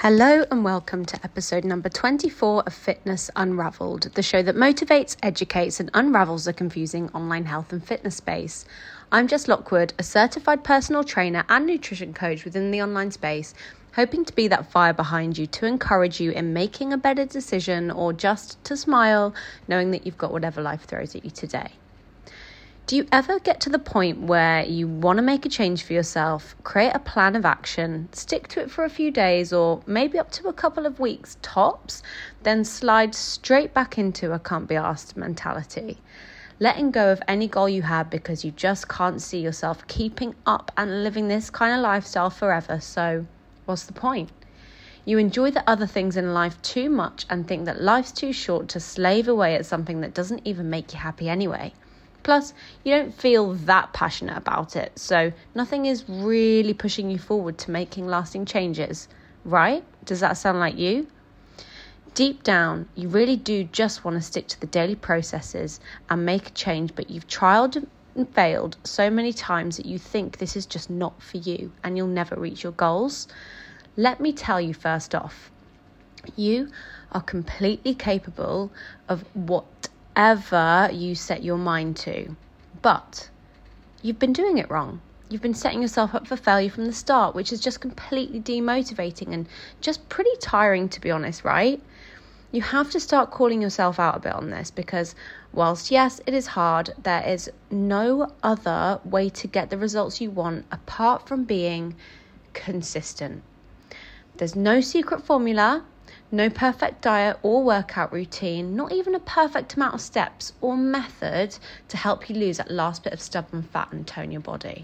Hello and welcome to episode number 24 of Fitness Unraveled, the show that motivates, educates and unravels the confusing online health and fitness space. I'm Jess Lockwood, a certified personal trainer and nutrition coach within the online space, hoping to be that fire behind you to encourage you in making a better decision or just to smile, knowing that you've got whatever life throws at you today. Do you ever get to the point where you want to make a change for yourself, create a plan of action, stick to it for a few days or maybe up to a couple of weeks tops, then slide straight back into a can't be asked mentality? Letting go of any goal you had because you just can't see yourself keeping up and living this kind of lifestyle forever. So what's the point? You enjoy the other things in life too much and think that life's too short to slave away at something that doesn't even make you happy anyway. Plus, you don't feel that passionate about it, so nothing is really pushing you forward to making lasting changes, right? Does that sound like you? Deep down, you really do just want to stick to the daily processes and make a change, but you've trialed and failed so many times that you think this is just not for you and you'll never reach your goals. Let me tell you first off, you are completely capable of whatever you set your mind to, but you've been doing it wrong. You've been setting yourself up for failure from the start, which is just completely demotivating and just pretty tiring, to be honest, right? You have to start calling yourself out a bit on this because whilst yes, it is hard, there is no other way to get the results you want apart from being consistent. There's no secret formula, no perfect diet or workout routine, not even a perfect amount of steps or method to help you lose that last bit of stubborn fat and tone your body.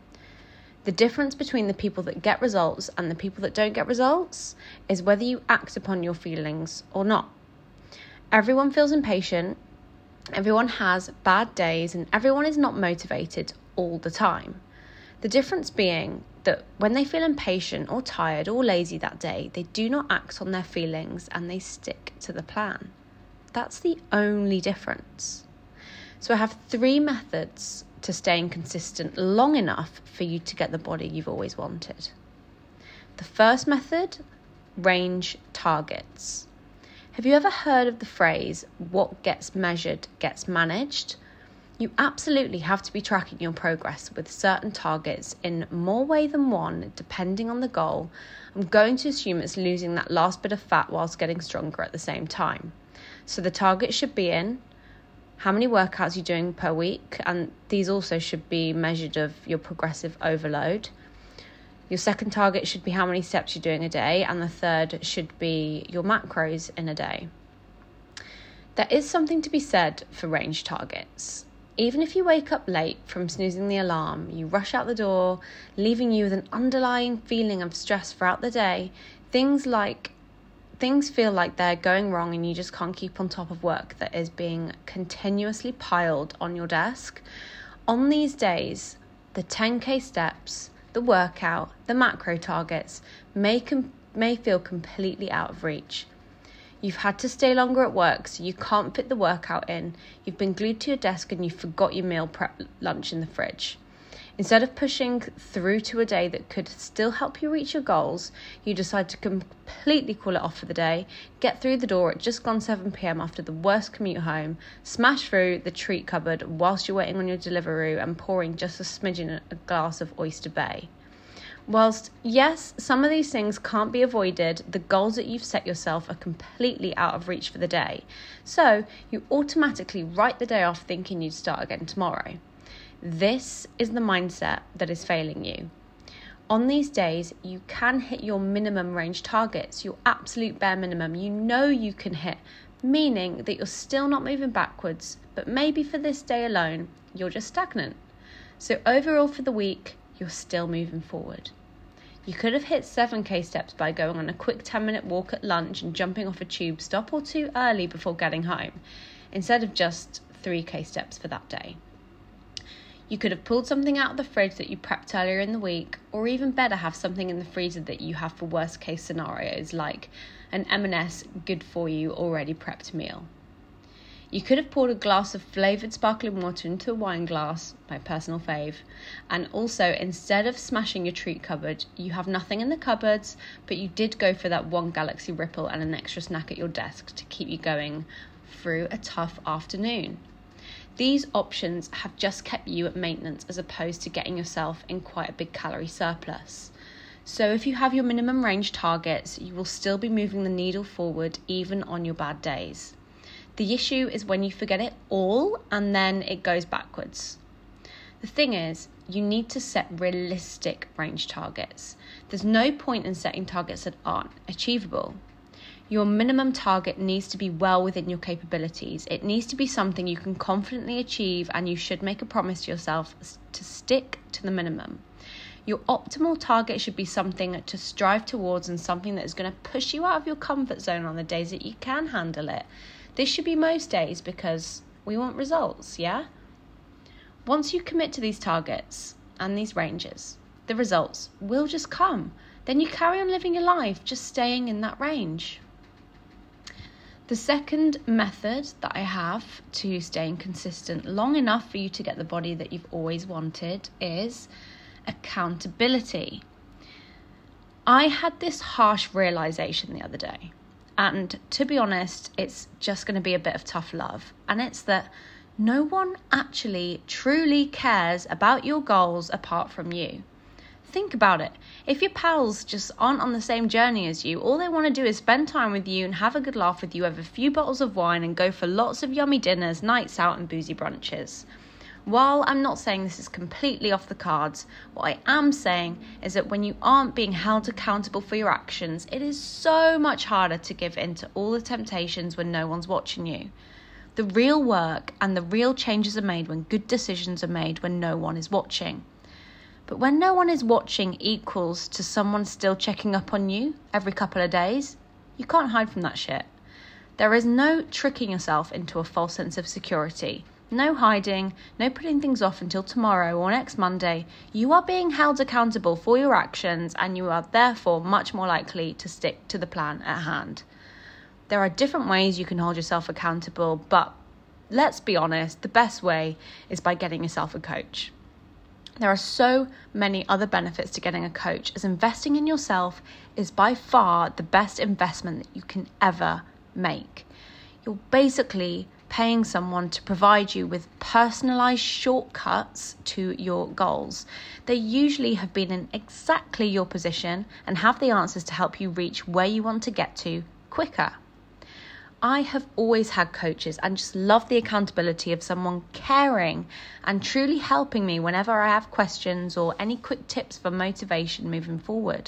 The difference between the people that get results and the people that don't get results is whether you act upon your feelings or not. Everyone feels impatient, everyone has bad days, and everyone is not motivated all the time. The difference being that when they feel impatient or tired or lazy that day, they do not act on their feelings and they stick to the plan. That's the only difference. So I have 3 methods to staying consistent long enough for you to get the body you've always wanted. The first method, range targets. Have you ever heard of the phrase, what gets measured gets managed? You absolutely have to be tracking your progress with certain targets in more way than one, depending on the goal. I'm going to assume it's losing that last bit of fat whilst getting stronger at the same time. So the target should be in how many workouts you're doing per week, and these also should be measured of your progressive overload. Your second target should be how many steps you're doing a day, and the third should be your macros in a day. There is something to be said for range targets. Even if you wake up late from snoozing the alarm, you rush out the door, leaving you with an underlying feeling of stress throughout the day, things feel like they're going wrong and you just can't keep on top of work that is being continuously piled on your desk. On these days, the 10k steps, the workout, the macro targets may feel completely out of reach. You've had to stay longer at work, so you can't fit the workout in. You've been glued to your desk and you forgot your meal prep lunch in the fridge. Instead of pushing through to a day that could still help you reach your goals, you decide to completely call it off for the day, get through the door at just gone 7 p.m. after the worst commute home, smash through the treat cupboard whilst you're waiting on your Deliveroo and pouring just a smidgen a glass of Oyster Bay. Whilst, yes, some of these things can't be avoided, the goals that you've set yourself are completely out of reach for the day. So you automatically write the day off thinking you'd start again tomorrow. This is the mindset that is failing you. On these days, you can hit your minimum range targets, your absolute bare minimum. You know you can hit, meaning that you're still not moving backwards, but maybe for this day alone, you're just stagnant. So overall for the week, you're still moving forward. You could have hit 7k steps by going on a quick 10-minute walk at lunch and jumping off a tube stop or 2 early before getting home, instead of just 3k steps for that day. You could have pulled something out of the fridge that you prepped earlier in the week, or even better, have something in the freezer that you have for worst case scenarios, like an M&S good for you already prepped meal. You could have poured a glass of flavoured sparkling water into a wine glass, my personal fave, and also instead of smashing your treat cupboard, you have nothing in the cupboards, but you did go for that one Galaxy Ripple and an extra snack at your desk to keep you going through a tough afternoon. These options have just kept you at maintenance as opposed to getting yourself in quite a big calorie surplus. So if you have your minimum range targets, you will still be moving the needle forward even on your bad days. The issue is when you forget it all and then it goes backwards. The thing is, you need to set realistic range targets. There's no point in setting targets that aren't achievable. Your minimum target needs to be well within your capabilities. It needs to be something you can confidently achieve, and you should make a promise to yourself to stick to the minimum. Your optimal target should be something to strive towards and something that is going to push you out of your comfort zone on the days that you can handle it. This should be most days because we want results, yeah? Once you commit to these targets and these ranges, the results will just come. Then you carry on living your life, just staying in that range. The second method that I have to staying consistent long enough for you to get the body that you've always wanted is accountability. I had this harsh realization the other day. And to be honest, it's just going to be a bit of tough love. And it's that no one actually truly cares about your goals apart from you. Think about it. If your pals just aren't on the same journey as you, all they want to do is spend time with you and have a good laugh with you over a few bottles of wine and go for lots of yummy dinners, nights out and boozy brunches. While I'm not saying this is completely off the cards, what I am saying is that when you aren't being held accountable for your actions, it is so much harder to give in to all the temptations when no one's watching you. The real work and the real changes are made when good decisions are made when no one is watching. But when no one is watching equals to someone still checking up on you every couple of days, you can't hide from that shit. There is no tricking yourself into a false sense of security. No hiding, no putting things off until tomorrow or next Monday. You are being held accountable for your actions and you are therefore much more likely to stick to the plan at hand. There are different ways you can hold yourself accountable, but let's be honest, the best way is by getting yourself a coach. There are so many other benefits to getting a coach, as investing in yourself is by far the best investment that you can ever make. You're basically paying someone to provide you with personalized shortcuts to your goals. They usually have been in exactly your position and have the answers to help you reach where you want to get to quicker. I have always had coaches and just love the accountability of someone caring and truly helping me whenever I have questions or any quick tips for motivation moving forward.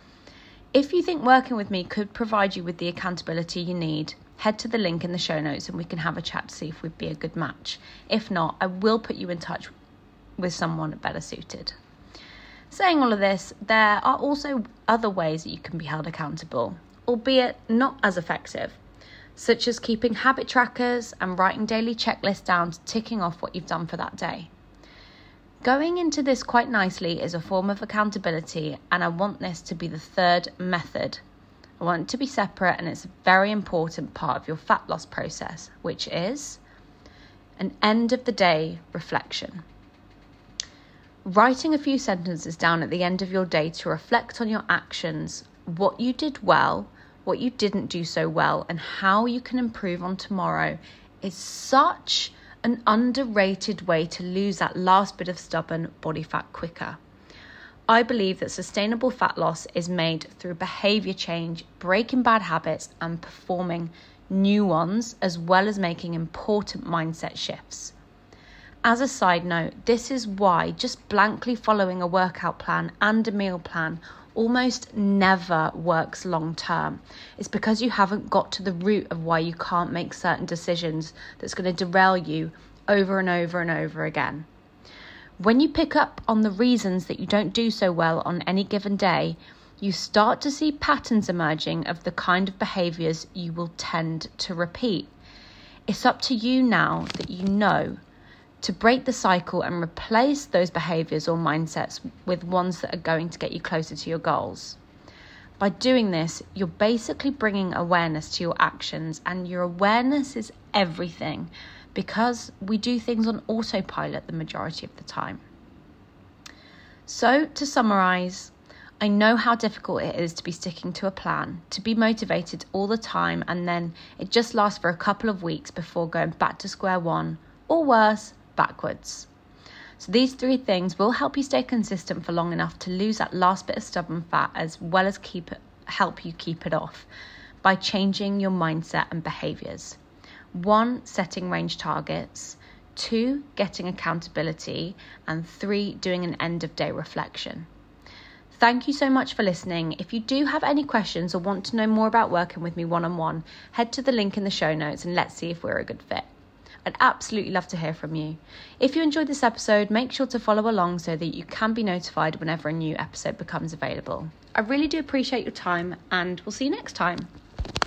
If you think working with me could provide you with the accountability you need, head to the link in the show notes and we can have a chat to see if we'd be a good match. If not, I will put you in touch with someone better suited. Saying all of this, there are also other ways that you can be held accountable, albeit not as effective, such as keeping habit trackers and writing daily checklists down to ticking off what you've done for that day. Going into this quite nicely is a form of accountability, and I want this to be the third method. I want it to be separate, and it's a very important part of your fat loss process, which is an end of the day reflection. Writing a few sentences down at the end of your day to reflect on your actions, what you did well, what you didn't do so well, and how you can improve on tomorrow is such an underrated way to lose that last bit of stubborn body fat quicker. I believe that sustainable fat loss is made through behavior change, breaking bad habits, and performing new ones, as well as making important mindset shifts. As a side note, this is why just blankly following a workout plan and a meal plan almost never works long term. It's because you haven't got to the root of why you can't make certain decisions that's going to derail you over and over and over again. When you pick up on the reasons that you don't do so well on any given day, you start to see patterns emerging of the kind of behaviours you will tend to repeat. It's up to you now that you know to break the cycle and replace those behaviours or mindsets with ones that are going to get you closer to your goals. By doing this, you're basically bringing awareness to your actions, and your awareness is everything because we do things on autopilot the majority of the time. So, to summarize, I know how difficult it is to be sticking to a plan, to be motivated all the time, and then it just lasts for a couple of weeks before going back to square one, or worse, backwards. So these 3 things will help you stay consistent for long enough to lose that last bit of stubborn fat, as well as help you keep it off by changing your mindset and behaviors. 1, setting range targets. 2, getting accountability. And 3, doing an end of day reflection. Thank you so much for listening. If you do have any questions or want to know more about working with me one-on-one, head to the link in the show notes and let's see if we're a good fit. I'd absolutely love to hear from you. If you enjoyed this episode, make sure to follow along so that you can be notified whenever a new episode becomes available. I really do appreciate your time, and we'll see you next time.